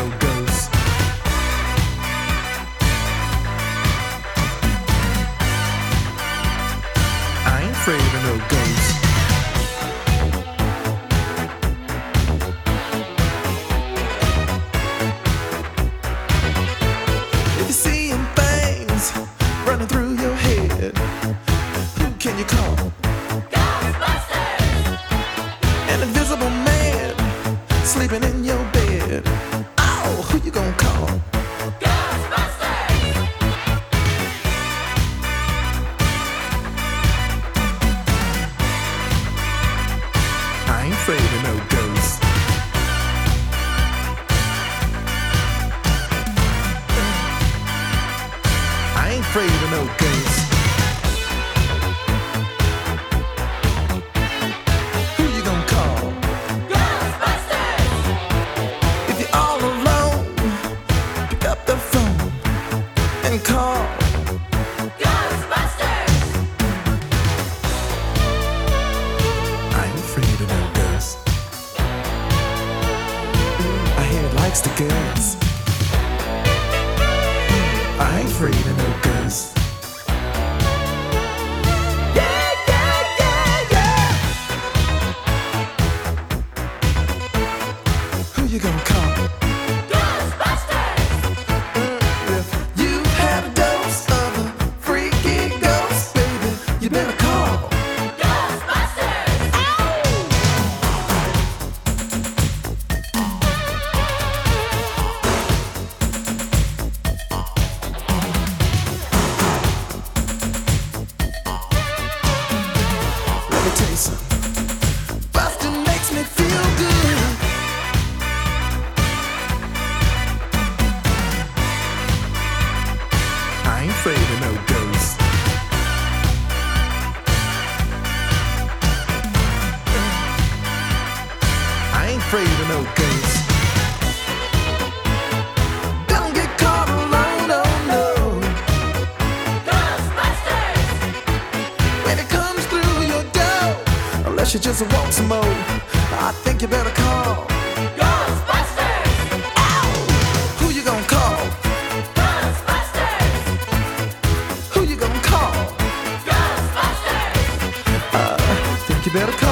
no ghosts. I ain't afraid of no ghosts. If you're seeing things running through your head, who can you call? Ghostbusters! An invisible man sleeping in your bed. Oh, who you gonna call? Ghostbusters! I ain't afraid of no ghosts. I ain't afraid of no ghosts. Who you gonna call? Ghostbusters! If you're all alone, pick up the phone and call. Ghostbusters! I ain't afraid of no ghosts. I hear it likes the girls. I ain't afraid of no ghosts. Yeah, yeah, yeah, yeah. Who you gonna call? Ghostbusters! If you had a dose of a freaky ghost, baby, you better call. Ghostbusters! Let me tell you something. Bustin' makes me feel good. I ain't afraid of no ghosts. I ain't afraid of no ghosts. Don't get caught alone, oh no. Ghostbusters! When it comes through your door, unless you just want some more, I think you better call. Ghostbusters! Ow! Who you gonna call? Ghostbusters! Who you gonna call? Ghostbusters! Think you better call.